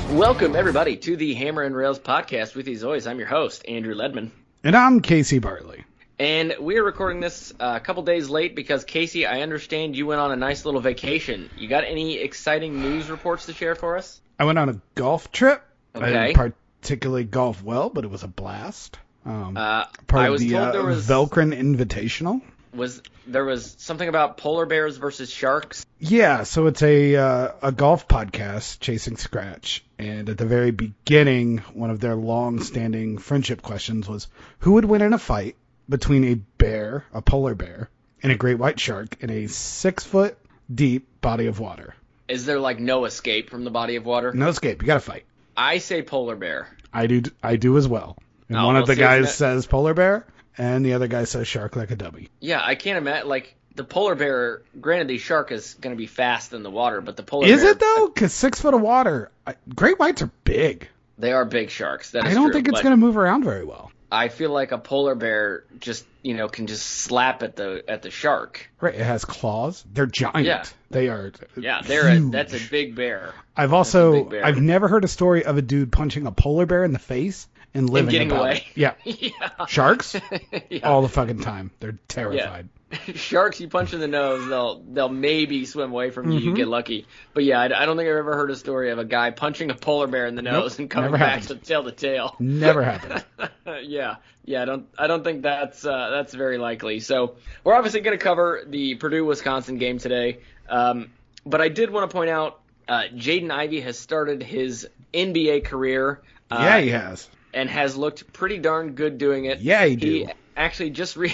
Welcome, everybody, to the Hammer and Rails podcast. With you as always, I'm your host, Andrew Ledman. And I'm Casey Bartley. And we're recording this a couple days late because, Casey, I understand you went on a nice little vacation. You got any exciting news reports to share for us? I went on a golf trip. Okay. I didn't particularly golf well, but it was a blast. I Part was of the told there was Velcrin Invitational. There was something about polar bears versus sharks. Yeah, so it's a golf podcast, Chasing Scratch. And at the very beginning, one of their long-standing friendship questions was, who would win in a fight between a polar bear, and a great white shark in a 6-foot deep body of water? Is there like no escape from the body of water? No escape. You got to fight. I say polar bear. I do as well. And one of the guys says polar bear, and the other guy says shark like a dummy. Yeah, I can't imagine, like, the polar bear, granted the shark is going to be fast in the water, but the polar bear... Is it, though? Because 6 foot of water, great whites are big. They are big sharks, that is I don't true, think it's going to move around very well. I feel like a polar bear just, can just slap at the shark. Right, it has claws. They're giant. Yeah. They are Yeah, that's a big bear. I've never heard a story of a dude punching a polar bear in the face and living getting about away. it. Yeah. Yeah. Sharks? Yeah. All the fucking time. They're terrified. Sharks, you punch in the nose, they'll maybe swim away from you. You get lucky. But yeah, I don't think I've ever heard a story of a guy punching a polar bear in the nose and coming back to tail to tail. Never happened. Yeah. I don't think that's very likely. So we're obviously going to cover the Purdue-Wisconsin game today. But I did want to point out Jaden Ivey has started his NBA career. Yeah, he has. And has looked pretty darn good doing it. Yeah, he do. He actually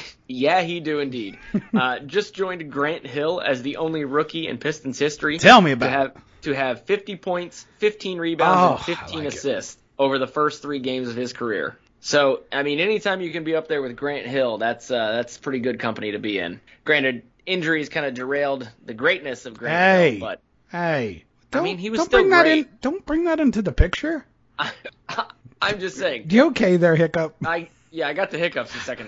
he do indeed. Just joined Grant Hill as the only rookie in Pistons history. Tell me about it. To have 50 points, 15 rebounds, and 15 like assists over the first 3 games of his career. So, I mean, anytime you can be up there with Grant Hill, that's pretty good company to be in. Granted, injuries kind of derailed the greatness of Grant Hill, but he was still great. Don't bring that into the picture. I'm just saying. You okay there, Hiccup? I got the hiccups a second.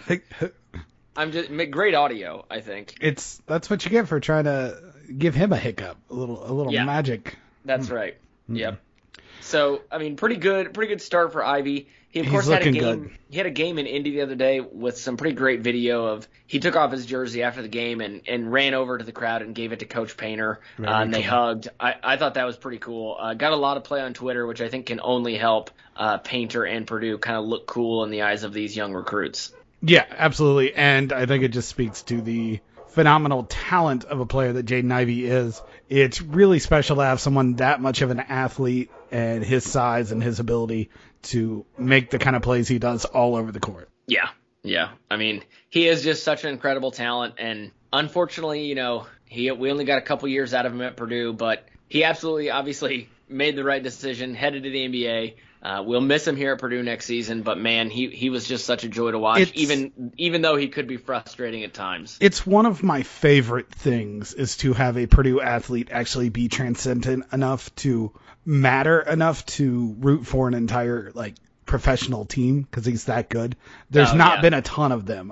I'm just great audio, I think. That's what you get for trying to give him a hiccup, a little magic. That's right. Yep. So, I mean, pretty good start for Ivy. He of course He's had a game. good. He had a game in Indy the other day with some pretty great video of he took off his jersey after the game and ran over to the crowd and gave it to Coach Painter, and they hugged. I thought that was pretty cool. Got a lot of play on Twitter, which I think can only help Painter and Purdue kind of look cool in the eyes of these young recruits. Yeah, absolutely, and I think it just speaks to the phenomenal talent of a player that Jaden Ivey is. It's really special to have someone that much of an athlete and his size and his ability to make the kind of plays he does all over the court. Yeah. I mean, he is just such an incredible talent, and unfortunately, we only got a couple years out of him at Purdue, but he absolutely, obviously, made the right decision, headed to the NBA. We'll miss him here at Purdue next season, but man, he was just such a joy to watch, even though he could be frustrating at times. It's one of my favorite things is to have a Purdue athlete actually be transcendent enough to matter enough to root for an entire professional team because he's that good. There's not been a ton of them.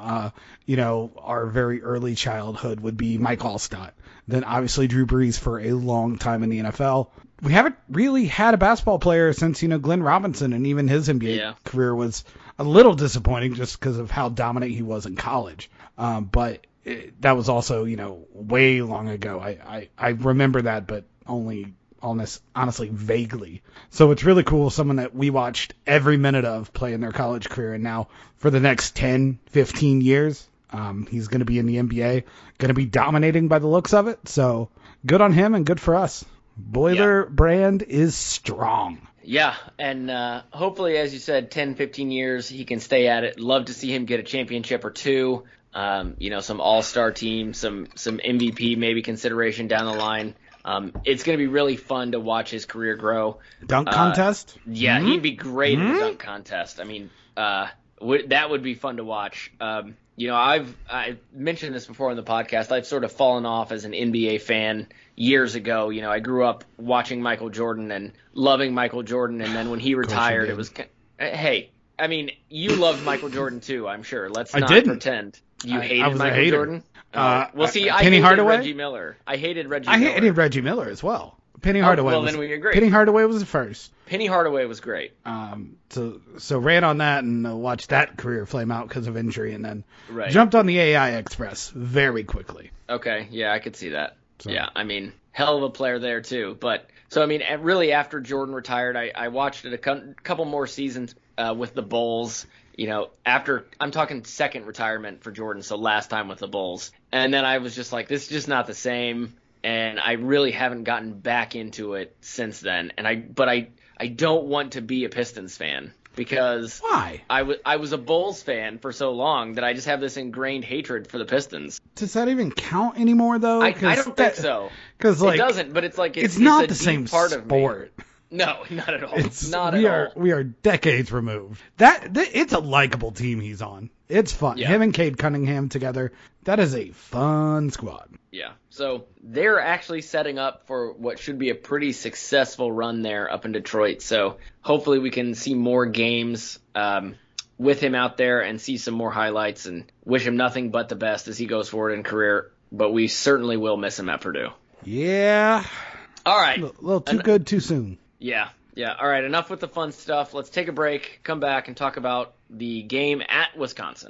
Our very early childhood would be Mike Allstott. Then obviously Drew Brees for a long time in the NFL. We haven't really had a basketball player since, Glenn Robinson, and even his NBA career was a little disappointing just because of how dominant he was in college. But that was also, way long ago. I remember that, but only honestly vaguely. So it's really cool, someone that we watched every minute of play in their college career, and now for the next 10, 15 years, he's going to be in the NBA, going to be dominating by the looks of it. So good on him and good for us. Boiler brand is strong. Yeah, and hopefully, as you said, 10, 15 years, he can stay at it. Love to see him get a championship or two, some all-star team, some MVP maybe consideration down the line. It's going to be really fun to watch his career grow. Dunk contest? Yeah, he'd be great in the dunk contest. I mean, that would be fun to watch. I've mentioned this before on the podcast. I've sort of fallen off as an NBA fan years ago. I grew up watching Michael Jordan and loving Michael Jordan, and then when he retired, it was hey. I mean, you loved Michael Jordan too, I'm sure. Let's not pretend you hated Michael Jordan. I hated Hardaway? Reggie Miller. I hated Reggie I Miller. hated Reggie Miller as well. Penny Hardaway. Well, then we agree. Penny Hardaway was the first. Penny Hardaway was great. So ran on that and watched that career flame out because of injury, and then Right. jumped on the AI Express very quickly. Okay, yeah, I could see that. So- Yeah, I mean, hell of a player there too. But so I mean, really after Jordan retired, I watched it a couple more seasons with the Bulls. You know, after I'm talking second retirement for Jordan, so last time with the Bulls, and then I was just like, this is just not the same, and I really haven't gotten back into it since then. And I don't want to be a Pistons fan because Why? I was a Bulls fan for so long that I just have this ingrained hatred for the Pistons. Does that even count anymore, though? I don't think so. Because like it doesn't, but it's like it's not a the deep same part of me. sport. No, not at all. It's not we at are all. we are decades removed. It's a likable team he's on. It's fun. Yeah. Him and Cade Cunningham together. That is a fun squad. Yeah. So they're actually setting up for what should be a pretty successful run there up in Detroit. So hopefully we can see more games with him out there and see some more highlights, and wish him nothing but the best as he goes forward in career. But we certainly will miss him at Purdue. Yeah. All right. A little too good too soon. Yeah. All right. Enough with the fun stuff. Let's take a break, come back, and talk about the game at Wisconsin.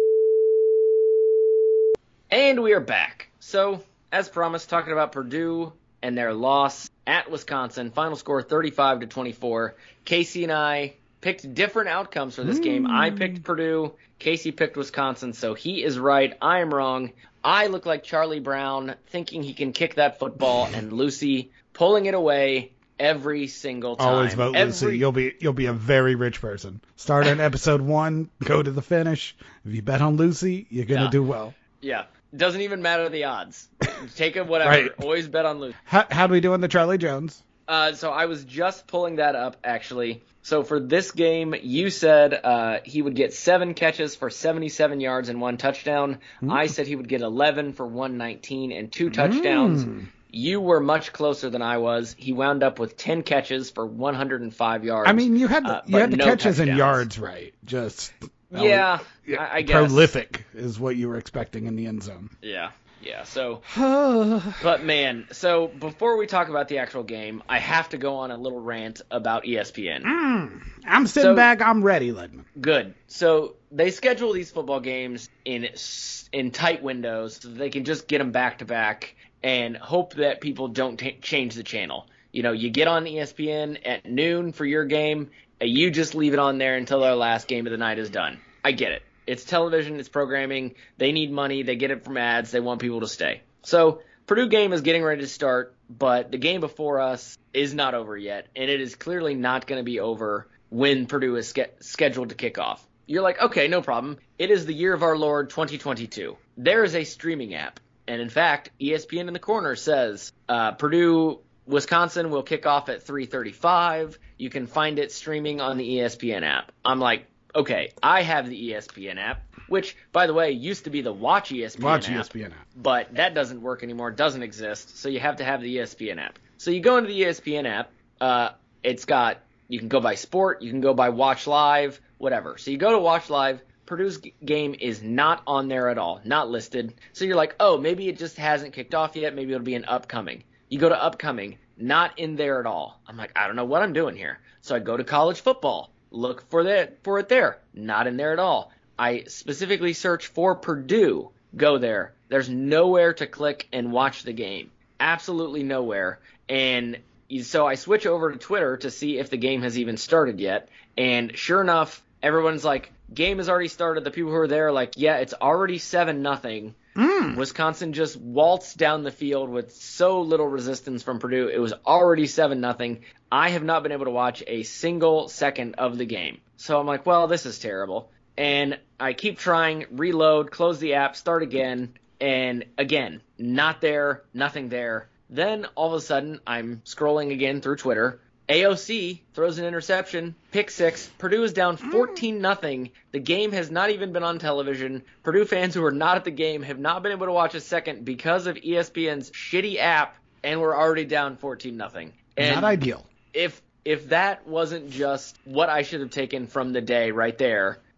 And we are back. So, as promised, talking about Purdue and their loss at Wisconsin. Final score 35-24. Casey and I picked different outcomes for this game. I picked Purdue. Casey picked Wisconsin, so he is right. I am wrong. I look like Charlie Brown thinking he can kick that football, and Lucy pulling it away every single time. Always vote Lucy. You'll be a very rich person. Start on episode 1, go to the finish. If you bet on Lucy, you're gonna do well. Yeah. Doesn't even matter the odds. Take it whatever. Right. Always bet on Lucy. How do we do on the Charlie Jones? So I was just pulling that up, actually. So for this game, you said he would get 7 catches for 77 yards and 1 touchdown. I said he would get 11 for 119 and 2 touchdowns. You were much closer than I was. He wound up with 10 catches for 105 yards. I mean, you had the no catches and touchdowns. yards right. Just Yeah, I guess. prolific is what you were expecting in the end zone. Yeah. So, but man, so before we talk about the actual game, I have to go on a little rant about ESPN. I'm sitting back. I'm ready, Ledman. Good. So they schedule these football games in tight windows so that they can just get them back to back and hope that people don't change the channel. You know, you get on ESPN at noon for your game, and you just leave it on there until their last game of the night is done. I get it. It's television, it's programming, they need money, they get it from ads, they want people to stay. So, Purdue game is getting ready to start, but the game before us is not over yet, and it is clearly not going to be over when Purdue is scheduled to kick off. You're like, okay, no problem. It is the year of our Lord 2022. There is a streaming app, and in fact, ESPN in the corner says Purdue Wisconsin will kick off at 3:35. You can find it streaming on the ESPN app. I'm like, okay, I have the ESPN app, which, by the way, used to be the Watch ESPN app. But that doesn't work anymore, doesn't exist, so you have to have the ESPN app. So you go into the ESPN app, you can go by sport, you can go by Watch Live, whatever. So you go to Watch Live, Purdue's game is not on there at all, not listed. So you're like, oh, maybe it just hasn't kicked off yet, maybe it'll be an upcoming. You go to upcoming, not in there at all. I'm like, I don't know what I'm doing here. So I go to college football. Look for it there. Not in there at all. I specifically search for Purdue. Go there. There's nowhere to click and watch the game. Absolutely nowhere. And so I switch over to Twitter to see if the game has even started yet. And sure enough, everyone's like, game has already started. The people who are there are like, yeah, it's already 7-0. Wisconsin just waltzed down the field with so little resistance from Purdue. It was already 7-0. I have not been able to watch a single second of the game. So I'm like, well, this is terrible. And I keep trying, reload, close the app, start again, and again, not there, nothing there. Then all of a sudden, I'm scrolling again through Twitter. AOC throws an interception, pick 6. Purdue is down 14-0. The game has not even been on television. Purdue fans who are not at the game have not been able to watch a second because of ESPN's shitty app, and we're already down 14-0. And not ideal. If that wasn't just what I should have taken from the day right there,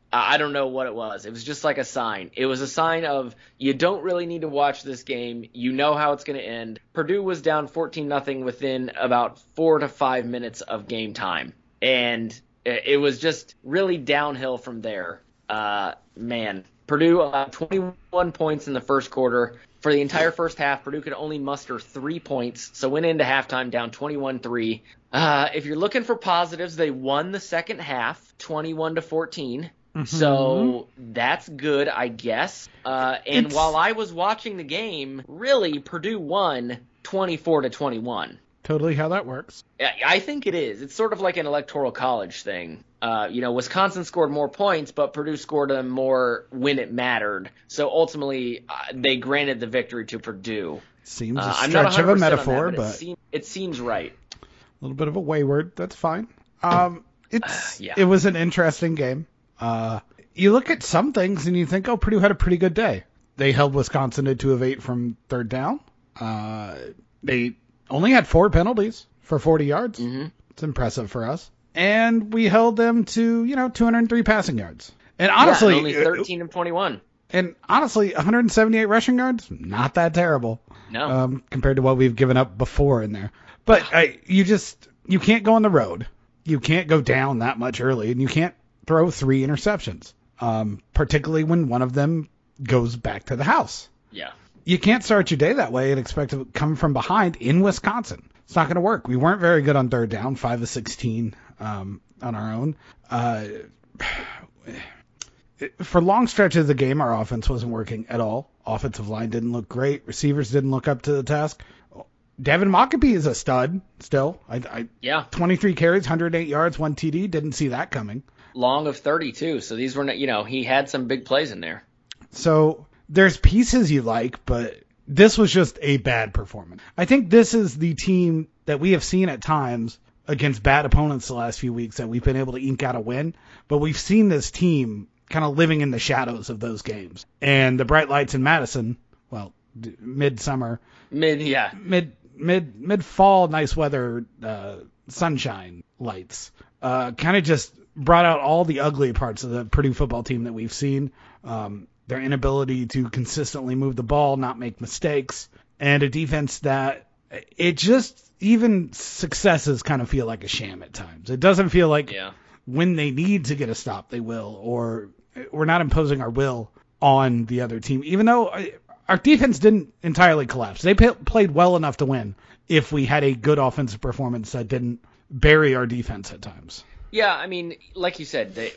I don't know what it was. It was just like a sign. It was a sign of you don't really need to watch this game. You know how it's going to end. Purdue was down 14-0 within about 4 to 5 minutes of game time. And it was just really downhill from there. Man, Purdue 21 points in the first quarter. For the entire first half, Purdue could only muster 3 points, so went into halftime down 21-3. If you're looking for positives, they won the second half, 21-14. So that's good, I guess. And while I was watching the game, really, Purdue won 24-21. Totally how that works. I think it is. It's sort of like an electoral college thing. Wisconsin scored more points, but Purdue scored them more when it mattered. So ultimately, they granted the victory to Purdue. Seems a stretch of a metaphor, but it seems right. A little bit of a wayward. That's fine. It was an interesting game. You look at some things and you think, oh, Purdue had a pretty good day. They held Wisconsin to 2 of 8 from third down. They only had 4 penalties for 40 yards. It's impressive for us. And we held them to, 203 passing yards. And honestly, only 13 of 21. And honestly, 178 rushing yards, not that terrible. No. Compared to what we've given up before in there. But you can't go on the road. You can't go down that much early, and you can't throw 3 interceptions, particularly when one of them goes back to the house. Yeah. You can't start your day that way and expect to come from behind in Wisconsin. It's not going to work. We weren't very good on third down, 5 of 16 on our own. For long stretches of the game, our offense wasn't working at all. Offensive line didn't look great. Receivers didn't look up to the task. Devin Mockabee is a stud still. 23 carries, 108 yards, 1 TD. Didn't see that coming. Long of 32. So these were, he had some big plays in there. So there's pieces you like, but this was just a bad performance. I think this is the team that we have seen at times against bad opponents the last few weeks that we've been able to ink out a win. But we've seen this team kind of living in the shadows of those games. And the bright lights in Madison, well, midsummer. Mid-fall, nice weather, sunshine lights, kind of just brought out all the ugly parts of the Purdue football team that we've seen. Their inability to consistently move the ball, not make mistakes, and a defense that even successes kind of feel like a sham at times. It doesn't feel like when they need to get a stop, they will, or we're not imposing our will on the other team, even though our defense didn't entirely collapse. They played well enough to win if we had a good offensive performance that didn't bury our defense at times. Yeah, I mean, like you said, the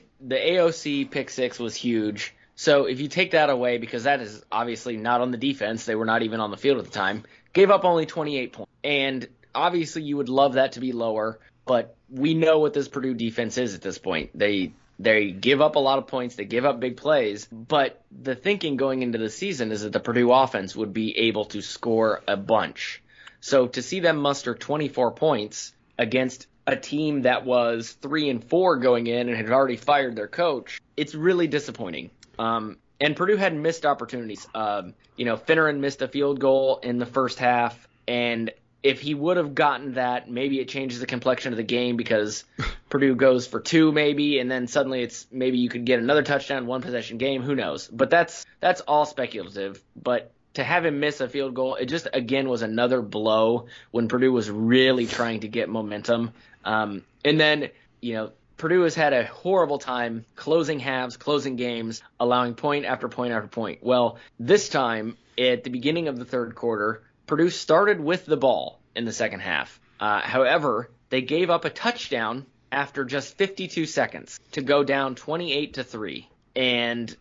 AOC pick 6 was huge. So if you take that away, because that is obviously not on the defense, they were not even on the field at the time, gave up only 28 points. And obviously you would love that to be lower, but we know what this Purdue defense is at this point. They give up a lot of points, they give up big plays, but the thinking going into the season is that the Purdue offense would be able to score a bunch. So to see them muster 24 points against a team that was 3-4 going in and had already fired their coach, it's really disappointing. And Purdue had missed opportunities. Finneran missed a field goal in the first half, and if he would have gotten that, maybe it changes the complexion of the game because Purdue goes for 2 maybe, and then suddenly it's maybe you could get another touchdown, 1 possession game. Who knows? But that's all speculative. But to have him miss a field goal, it just, again, was another blow when Purdue was really trying to get momentum. And then, Purdue has had a horrible time closing halves, closing games, allowing point after point after point. Well, this time, at the beginning of the third quarter, Purdue started with the ball in the second half. However, they gave up a touchdown after just 52 seconds to go down 28-3. And,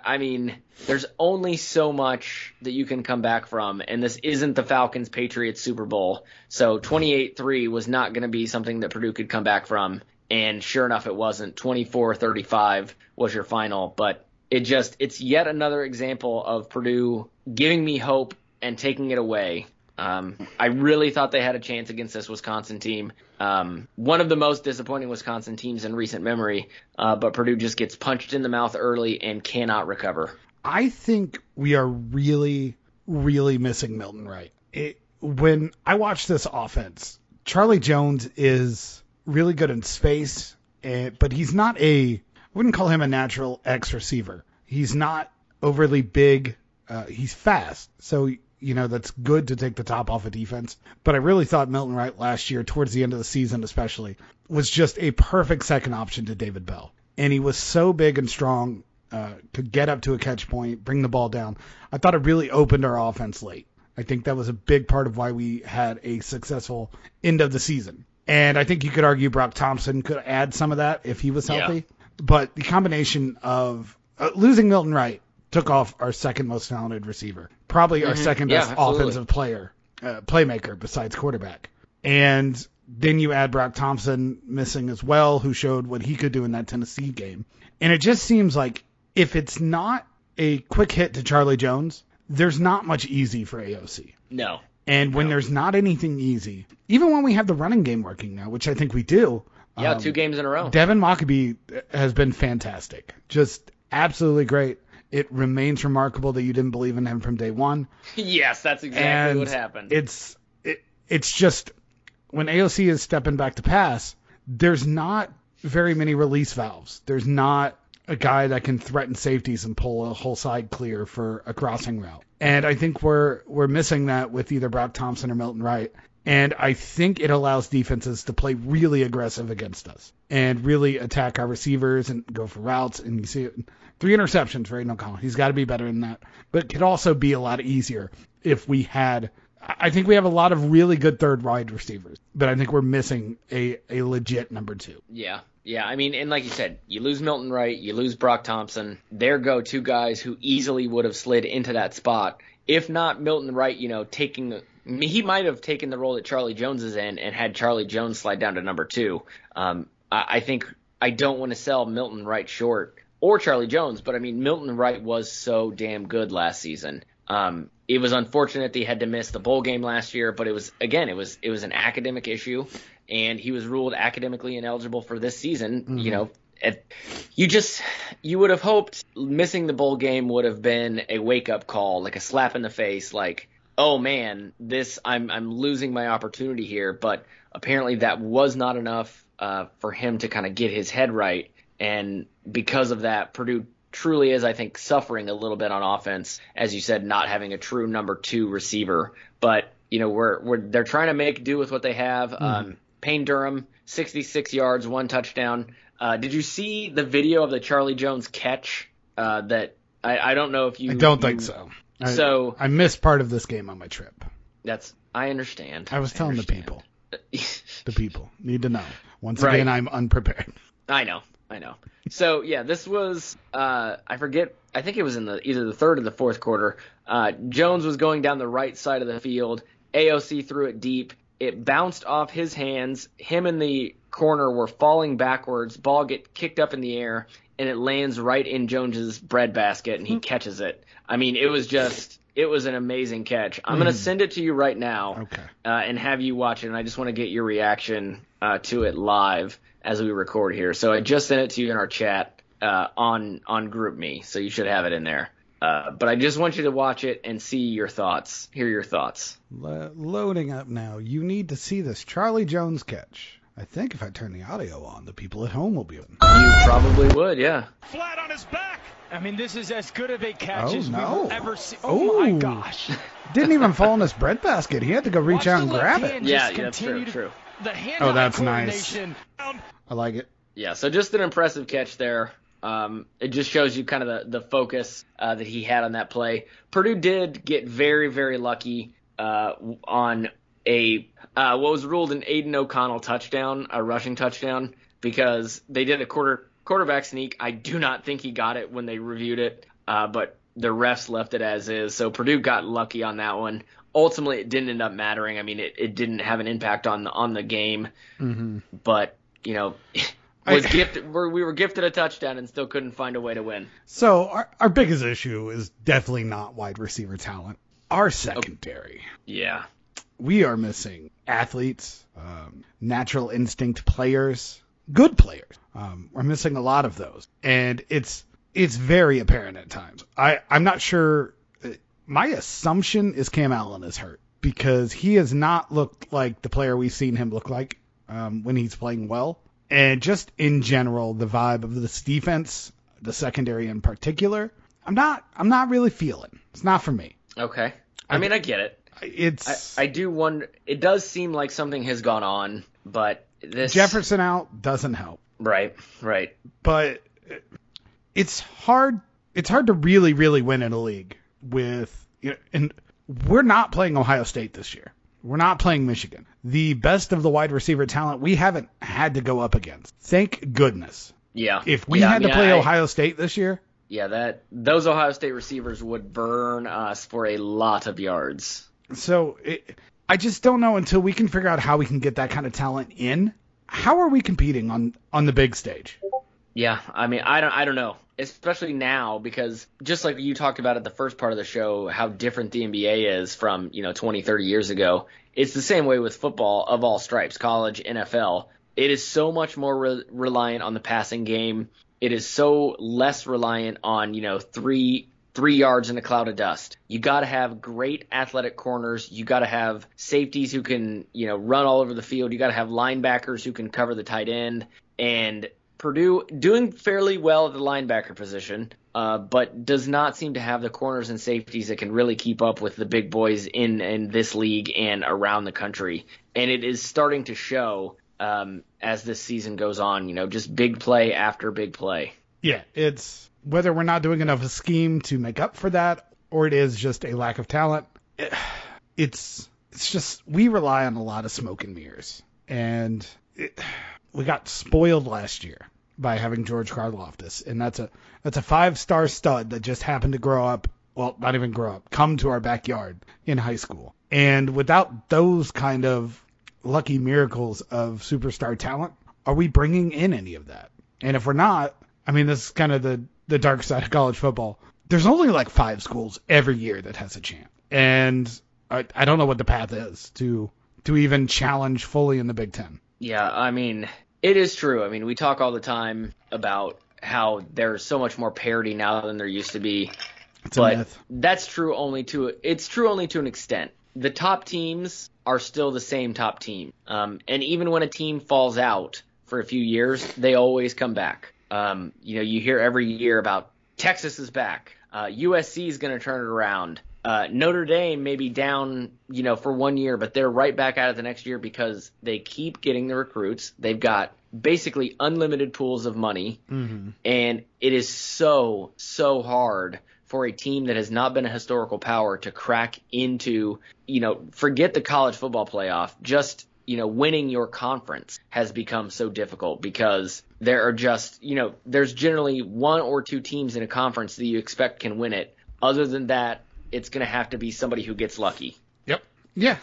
there's only so much that you can come back from, and this isn't the Falcons-Patriots Super Bowl. So 28-3 was not going to be something that Purdue could come back from. And sure enough, it wasn't. 24-35 was your final. But it's yet another example of Purdue giving me hope and taking it away. I really thought they had a chance against this Wisconsin team. One of the most disappointing Wisconsin teams in recent memory. But Purdue just gets punched in the mouth early and cannot recover. I think we are really, really missing Milton Wright. When I watch this offense, Charlie Jones is really good in space, but he's not a wouldn't call him a natural X receiver. He's not overly big. He's fast. So, that's good to take the top off of defense. But I really thought Milton Wright last year, towards the end of the season especially, was just a perfect second option to David Bell. And he was so big and strong, could get up to a catch point, bring the ball down. I thought it really opened our offense late. I think that was a big part of why we had a successful end of the season. And I think you could argue Brock Thompson could add some of that if he was healthy. Yeah. But the combination of losing Milton Wright took off our second most talented receiver, probably our second best offensive playmaker besides quarterback. And then you add Brock Thompson missing as well, who showed what he could do in that Tennessee game. And it just seems like if it's not a quick hit to Charlie Jones, there's not much easy for AOC. No. And when there's not anything easy, even when we have the running game working now, which I think we do. Yeah, 2 games in a row. Devin Mockabee has been fantastic. Just absolutely great. It remains remarkable that you didn't believe in him from day one. Yes, that's exactly what happened. It's just when AOC is stepping back to pass, there's not very many release valves. There's not a guy that can threaten safeties and pull a whole side clear for a crossing route. And I think we're missing that with either Brock Thompson or Milton Wright. And I think it allows defenses to play really aggressive against us and really attack our receivers and go for routes. And you see it, 3 interceptions for Aiden O'Connell. He's got to be better than that. But it could also be a lot easier if we had. I think we have a lot of really good third wide receivers, but I think we're missing a legit number 2. Yeah. Yeah, I mean, and like you said, you lose Milton Wright, you lose Brock Thompson. There go 2 guys who easily would have slid into that spot. If not Milton Wright, he might have taken the role that Charlie Jones is in and had Charlie Jones slide down to number 2. I think I don't want to sell Milton Wright short or Charlie Jones, but I mean, Milton Wright was so damn good last season. It was unfortunate that he had to miss the bowl game last year, but it was an academic issue. And he was ruled academically ineligible for this season. Mm-hmm. You would have hoped missing the bowl game would have been a wake up call, like a slap in the face, like, oh man, I'm losing my opportunity here. But apparently that was not enough for him to kind of get his head right. And because of that, Purdue truly is, I think, suffering a little bit on offense, as you said, not having a true number 2 receiver. But they're trying to make do with what they have. Mm-hmm. Payne Durham, 66 yards, 1 touchdown. Did you see the video of the Charlie Jones catch? That I don't know if you. I don't think so. I missed part of this game on my trip. I understand. I was telling the people. The people need to know. Once again, I'm unprepared. I know. So yeah, this was I forget. I think it was in either the 3rd or the 4th quarter. Jones was going down the right side of the field. AOC threw it deep. It bounced off his hands. Him and the corner were falling backwards. Ball get kicked up in the air, and it lands right in Jones's breadbasket, and he catches it. I mean, it was an amazing catch. I'm going to send it to you right now, and have you watch it. And I just want to get your reaction to it live as we record here. So I just sent it to you in our chat on GroupMe, so you should have it in there. But I just want you to watch it and hear your thoughts. Loading up now. You need to see this Charlie Jones catch. I think if I turn the audio on, the people at home will be able to. You probably would, yeah. Flat on his back. I mean, this is as good of a catch as we've ever seen. Oh, my gosh. Didn't even fall in his breadbasket. He had to go reach out and grab it. Yeah, that's true. That's nice. I like it. Yeah, so just an impressive catch there. It just shows you kind of the focus that he had on that play. Purdue did get very, very lucky on what was ruled an Aiden O'Connell touchdown, a rushing touchdown, because they did a quarterback sneak. I do not think he got it when they reviewed it, but the refs left it as is. So Purdue got lucky on that one. Ultimately, it didn't end up mattering. I mean, it didn't have an impact on the game, but we were gifted a touchdown and still couldn't find a way to win. So our biggest issue is definitely not wide receiver talent. Our secondary. Yeah. We are missing athletes, natural instinct players, good players. We're missing a lot of those. And it's very apparent at times. I'm not sure. My assumption is Cam Allen is hurt because he has not looked like the player we've seen him look like when he's playing well. And just in general, the vibe of this defense, the secondary in particular, I'm not really feeling. It's not for me. Okay. I mean, I get it. It's I do wonder. It does seem like something has gone on, but this Jefferson out doesn't help. Right. But it's hard to really win in a league with, and we're not playing Ohio State this year. We're not playing Michigan. The best of the wide receiver talent we haven't had to go up against. Thank goodness. Yeah. If we had to play Ohio State this year. Yeah, those Ohio State receivers would burn us for a lot of yards. So I just don't know until we can figure out how we can get that kind of talent in. How are we competing on the big stage? Yeah, I mean, I don't know, especially now, because just like you talked about at the first part of the show, how different the NBA is from 20, 30 years ago. It's the same way with football of all stripes, college, NFL. It is so much more reliant on the passing game. It is so less reliant on 3 yards in a cloud of dust. You got to have great athletic corners. You got to have safeties who can run all over the field. You got to have linebackers who can cover the tight end. And Purdue doing fairly well at the linebacker position, but does not seem to have the corners and safeties that can really keep up with the big boys in this league and around the country. And it is starting to show as this season goes on, just big play after big play. Yeah, it's whether we're not doing enough of a scheme to make up for that, or it is just a lack of talent. It's just we rely on a lot of smoke and mirrors, and we got spoiled last year by having George Karlaftis, and that's a 5-star stud that just happened to grow up. Well, not even grow up, come to our backyard in high school. And without those kind of lucky miracles of superstar talent, are we bringing in any of that? And if we're not, I mean, this is kind of the dark side of college football. There's only like 5 schools every year that has a chance. And I don't know what the path is to even challenge fully in the Big Ten. Yeah, I mean, it is true. I mean, we talk all the time about how there's so much more parity now than there used to be. It's a myth. That's true only to an extent. The top teams are still the same top team. And even when a team falls out for a few years, they always come back. You hear every year about Texas is back. USC is going to turn it around. Notre Dame may be down, for 1 year, but they're right back at it the next year because they keep getting the recruits. They've got basically unlimited pools of money. Mm-hmm. And it is so hard for a team that has not been a historical power to crack into, forget the college football playoff, just, winning your conference has become so difficult because there are just, there's generally 1 or 2 teams in a conference that you expect can win it. Other than that, it's going to have to be somebody who gets lucky. Yep. Yeah.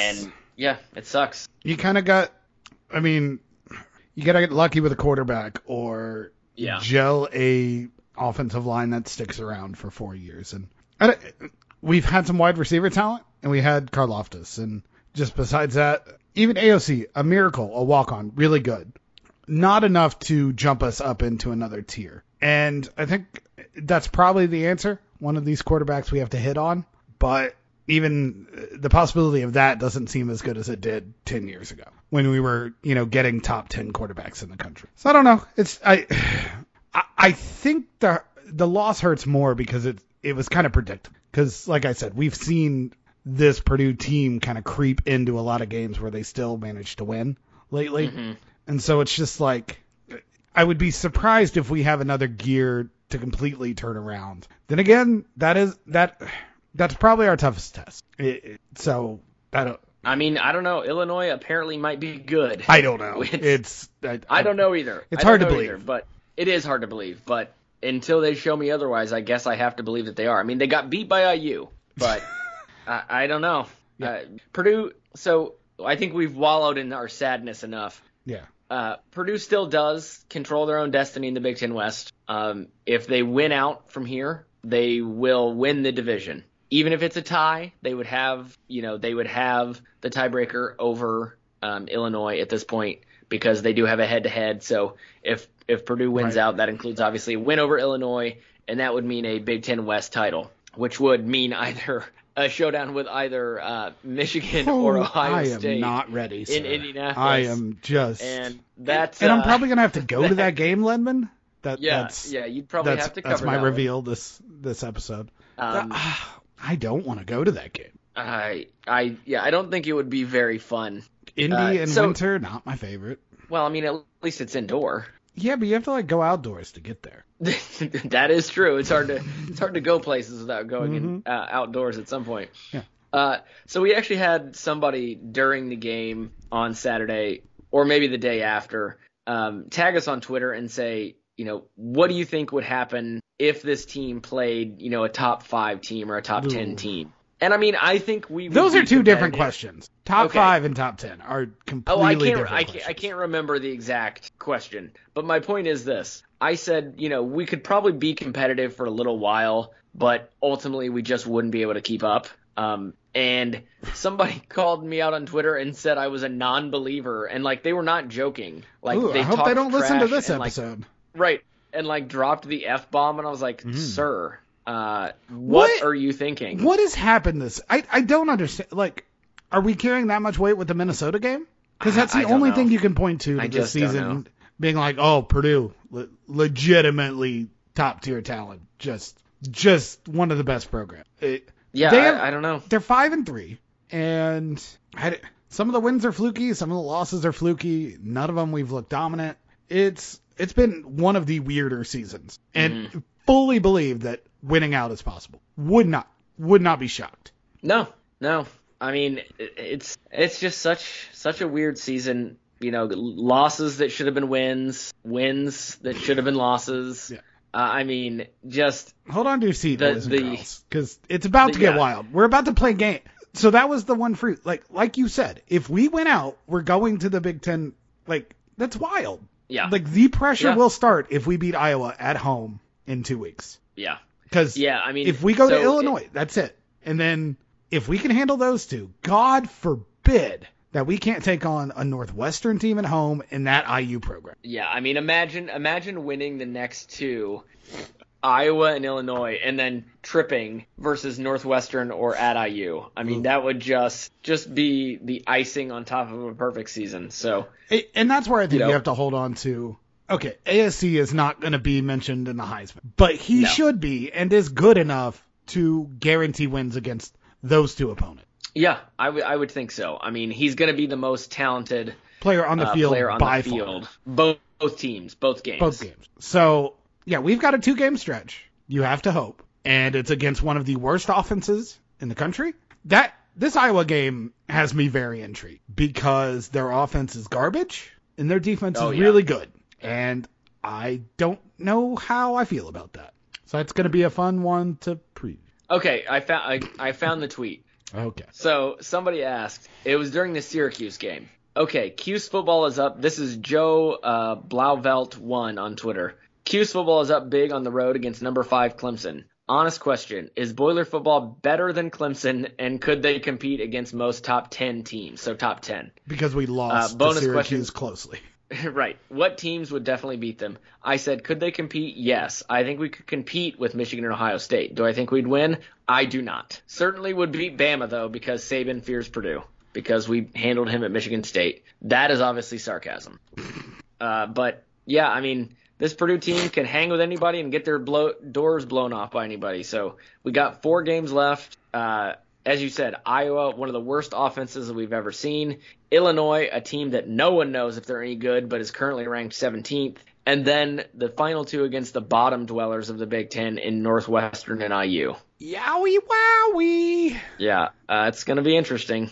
It sucks. You kind of got, I mean, you got to get lucky with a quarterback or gel a offensive line that sticks around for 4 years. And we've had some wide receiver talent, and we had Karlaftis. And just besides that, even AOC, a miracle, a walk-on, really good. Not enough to jump us up into another tier. And I think that's probably the answer. One of these quarterbacks we have to hit on. But even the possibility of that doesn't seem as good as it did 10 years ago when we were, getting top 10 quarterbacks in the country. So I don't know. I think the loss hurts more because it was kind of predictable. Because, like I said, we've seen this Purdue team kind of creep into a lot of games where they still manage to win lately. Mm-hmm. And so it's just like, I would be surprised if we have another gear to completely turn around. Then again, that's probably our toughest test. I don't know. Illinois apparently might be good. I don't know. I don't know either. It's hard to believe. But it is hard to believe. But until they show me otherwise, I guess I have to believe that they are. I mean, they got beat by IU, but I don't know. Yeah. Purdue, so I think we've wallowed in our sadness enough. Yeah. Purdue still does control their own destiny in the Big Ten West. If they win out from here, they will win the division. Even if it's a tie, they would have the tiebreaker over Illinois at this point because they do have a head-to-head. So if Purdue wins out, that includes obviously a win over Illinois, and that would mean a Big Ten West title, which would mean either a showdown with either Michigan or Ohio State. I am not ready, sir. In Indianapolis. I am just. And that's. And I'm probably gonna have to go to that game, Ledman. You'd probably have to cover that's my that reveal this episode. I don't want to go to that game. I don't think it would be very fun. Indy in winter, not my favorite. Well, I mean, at least it's indoor. Yeah, but you have to like go outdoors to get there. That is true. It's hard to go places without going in, outdoors at some point. Yeah. So we actually had somebody during the game on Saturday, or maybe the day after, tag us on Twitter and say, what do you think would happen if this team played, a top 5 team or a top 10 team? And I mean, I think those are two different questions. Top 5 and top 10 are completely different questions. I can't remember the exact question, but my point is this. I said, we could probably be competitive for a little while, but ultimately we just wouldn't be able to keep up. And somebody called me out on Twitter and said I was a non-believer, and like they were not joking. Like I hope they don't listen to this episode. Right. And like dropped the F-bomb, and I was like, sir, what are you thinking? What has happened I don't understand. Like, are we carrying that much weight with the Minnesota game? Because that's the only thing you can point to this season being like, oh, Purdue, legitimately top-tier talent. Just one of the best programs. I don't know. They're 5-3, and some of the wins are fluky, some of the losses are fluky. None of them we've looked dominant. It's been one of the weirder seasons, and fully believe that winning out is possible. Would not be shocked. No. I mean, it's just such a weird season. Losses that should have been wins that should have been losses. Yeah. I mean, just hold on to your seat, boys and girls, because it's about to get wild. We're about to play a game. So that was the one fruit. Like you said, if we win out, we're going to the Big Ten. Like, that's wild. Yeah. Like, the pressure will start if we beat Iowa at home in 2 weeks. Yeah. Because I mean, if we go to Illinois, that's it. And then if we can handle those two, God forbid that we can't take on a Northwestern team at home in that IU program. Yeah, I mean, imagine winning the next two, Iowa and Illinois, and then tripping versus Northwestern or at IU. I mean, that would just be the icing on top of a perfect season. So, and that's where I think you have to hold on to. Okay, ASC is not going to be mentioned in the Heisman, but he should be and is good enough to guarantee wins against those two opponents. Yeah, I would think so. I mean, he's going to be the most talented player on the field by far. Both teams, both games. Both games. So, yeah, we've got a 2-game stretch. You have to hope. And it's against one of the worst offenses in the country. This Iowa game has me very intrigued because their offense is garbage and their defense is really good. And I don't know how I feel about that. So it's going to be a fun one to preview. Okay, I found the tweet. Okay. So somebody asked, it was during the Syracuse game. Okay, Cuse football is up. This is Joe Blauvelt1 on Twitter. Cuse football is up big on the road against number 5 Clemson. Honest question, is Boiler football better than Clemson, and could they compete against most top 10 teams? So top 10. Because we lost to Syracuse closely. Right. What teams would definitely beat them? I said, could they compete? Yes. I think we could compete with Michigan and Ohio State. Do I think we'd win? I do not. Certainly would beat Bama, though, because Saban fears Purdue, because we handled him at Michigan State. That is obviously sarcasm. But, yeah, I mean, this Purdue team can hang with anybody and get their doors blown off by anybody. So we got 4 games left. As you said, Iowa, one of the worst offenses that we've ever seen. Illinois, a team that no one knows if they're any good, but is currently ranked 17th. And then the final 2 against the bottom dwellers of the Big Ten in Northwestern and IU. Yowie wowie. Yeah, it's going to be interesting.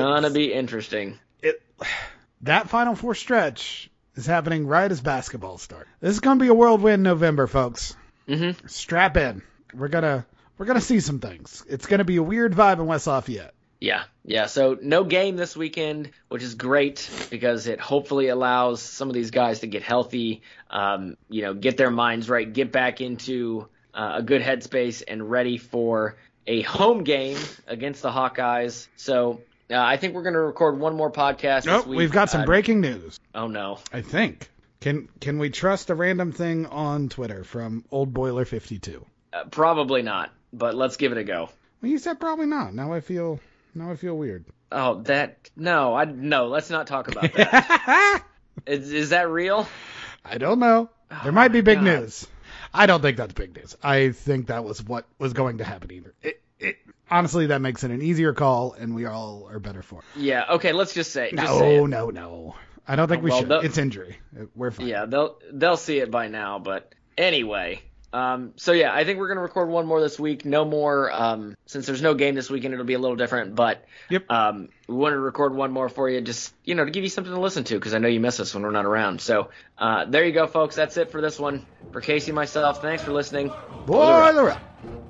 That Final Four stretch is happening right as basketball starts. This is going to be a whirlwind November, folks. Mm-hmm. Strap in. We're gonna see some things. It's gonna be a weird vibe in West Lafayette. Yeah. So no game this weekend, which is great because it hopefully allows some of these guys to get healthy, get their minds right, get back into a good headspace and ready for a home game against the Hawkeyes. So I think we're gonna record one more podcast this week. We've got some breaking news. Oh no. I think. Can we trust a random thing on Twitter from Old Boiler 52? Probably not. But let's give it a go. Well, you said probably not. Now I feel weird. Oh, no, let's not talk about that. Is that real? I don't know. Oh, there might be big God. news. I don't think that's big news. I think that was what was going to happen either. Honestly, that makes it an easier call, and we all are better for it. Yeah, okay, let's just say. No. I don't think we should. It's injury. We're fine. Yeah, they'll see it by now, but anyway. So yeah, I think we're gonna record one more this week. No more, since there's no game this weekend, it'll be a little different. But yep. We wanted to record one more for you, just to give you something to listen to, because I know you miss us when we're not around. So there you go, folks. That's it for this one. For Casey and myself, thanks for listening. Boiler up.